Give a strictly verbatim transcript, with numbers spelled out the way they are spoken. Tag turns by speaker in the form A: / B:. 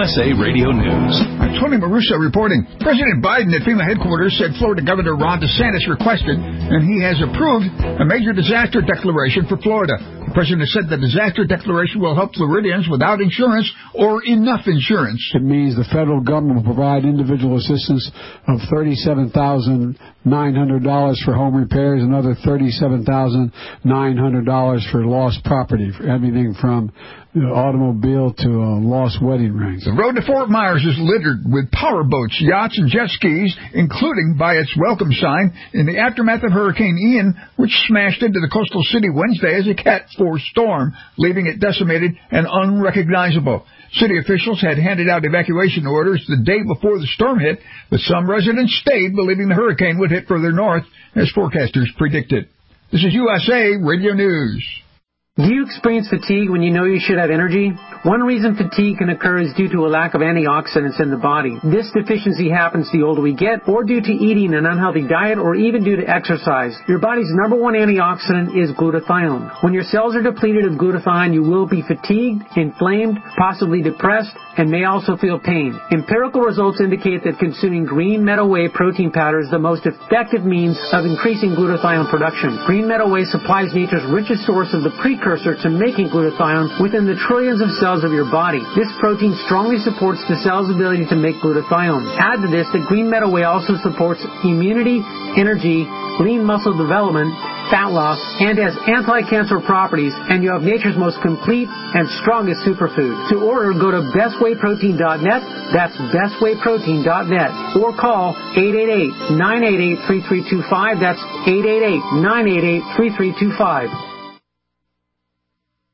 A: S A Radio News.
B: I'm Tony Maruso reporting. President Biden at FEMA headquarters said Florida Governor Ron DeSantis requested, and he has approved, a major disaster declaration for Florida. The president said the disaster declaration will help Floridians without insurance or enough insurance.
C: It means the federal government will provide individual assistance of thirty-seven thousand nine hundred dollars for home repairs, another thirty-seven thousand nine hundred dollars for lost property, for everything from the automobile to uh, lost wedding rings.
B: The road to Fort Myers is littered with power boats, yachts, and jet skis, including by its welcome sign, in the aftermath of Hurricane Ian, which smashed into the coastal city Wednesday as a Cat four storm, leaving it decimated and unrecognizable. City officials had handed out evacuation orders the day before the storm hit, but some residents stayed, believing the hurricane would hit further north, as forecasters predicted. This is U S A Radio News.
D: Do you experience fatigue when you know you should have energy? One reason fatigue can occur is due to a lack of antioxidants in the body. This deficiency happens the older we get, or due to eating an unhealthy diet, or even due to exercise. Your body's number one antioxidant is glutathione. When your cells are depleted of glutathione, you will be fatigued, inflamed, possibly depressed, and may also feel pain. Empirical results indicate that consuming green meadow whey protein powder is the most effective means of increasing glutathione production. Green meadow whey supplies nature's richest source of the precursor to making glutathione within the trillions of cells of your body. This protein strongly supports the cell's ability to make glutathione. Add to this that green meadow whey also supports immunity, energy, lean muscle development, fat loss, and has anti-cancer properties, and you have nature's most complete and strongest superfood. To order, go to best whey protein dot net, that's best whey protein dot net, or call eight eight eight, nine eight eight, three three two five, that's eight eight eight, nine eight eight, three three two five.